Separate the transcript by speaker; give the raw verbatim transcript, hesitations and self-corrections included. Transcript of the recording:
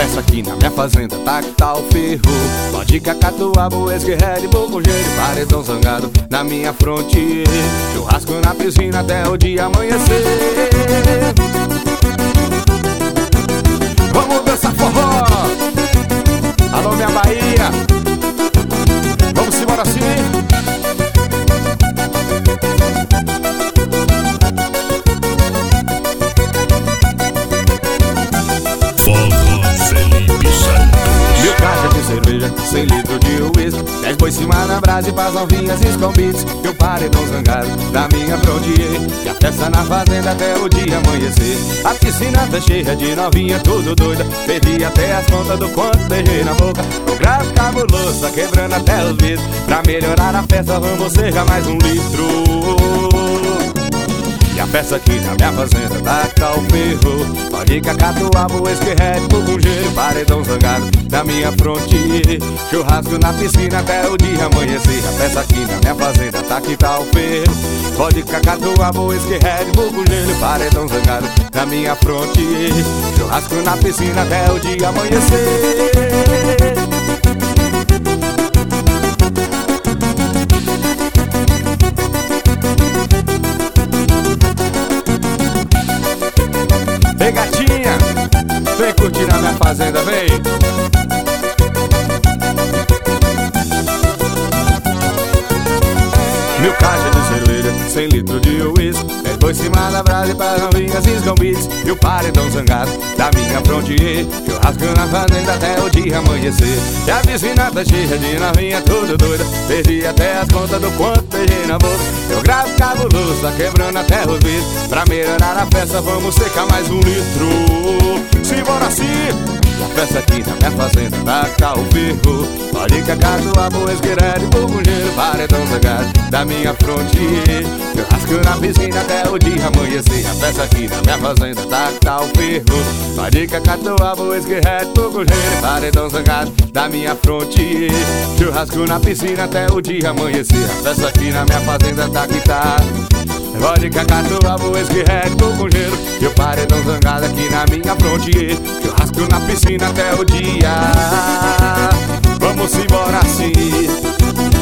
Speaker 1: festa aqui na minha fazenda tá que tá o ferro. Pode cacatuaba, o Red Bull com gelo, paredão zangado na minha fronte. Churrasco na piscina até o dia amanhecer. Vamos dançar forró. Alô minha Bahia, vamos embora assim. Mil caixas de cerveja, cem litros de uísque, dez boi cima na brasa e pras novinhas escondidas. E o paredão zangado da minha frontier, e a festa na fazenda até o dia amanhecer. A piscina tá cheia de novinha, tudo doida, perdi até as contas do quanto beijei na boca. O grave cabuloso tá quebrando até os vidros. Pra melhorar a festa vamos cercar mais um litro. E a festa aqui na minha fazenda tá que tá o ferro. Pode cacatuaba, o Red Bull com gelo, paredão zangado na minha fronte. Churrasco na piscina até o dia amanhecer. A festa aqui na minha fazenda tá que tá o ferro. Pode cacatuaba, o Red Bull com gelo, paredão zangado na minha fronte. Churrasco na piscina até o dia amanhecer. Vem gatinha, vem curtir a minha fazenda, vem. Mil caixas de cerveja, cem litros de uísque, dez boi cima da brasa e pras novinhas escondidas. E o paredão zangado da minha frontier, churrasco na fazenda até o dia amanhecer. E a piscina tá cheia de novinha, tudo doida, perdi até as contas do quanto beijei na boca. Eu gravo cabuloso, tá quebrando até os vidros. Pra melhorar a festa vamos secar mais um litro. Simbora assim. A festa aqui na minha fazenda tá que tá o ferro. Pode cacatuaba, o Red Bull com gelo, paredão zangado da minha fronte. Churrasco na piscina até o dia amanhecer. A festa aqui na minha fazenda tá que tá o ferro. Pode cacatuaba, o Red Bull com gelo, paredão zangado da minha fronte. Churrasco na piscina até o dia amanhecer. A festa aqui na minha fazenda tá que tá. Pode cacatuaba, o Red Bull com gelo, e o paredão zangado aqui na minha frontier. Churrasco na piscina até o dia. Vamos embora assim.